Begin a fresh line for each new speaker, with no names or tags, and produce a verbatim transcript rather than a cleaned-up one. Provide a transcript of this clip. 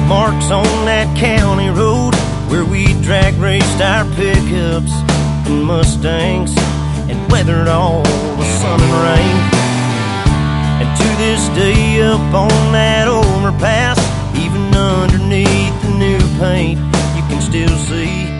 Marks on that county road where we drag raced our pickups and Mustangs and weathered all the sun and rain. And to this day up on that overpass, even underneath the new paint, you can still see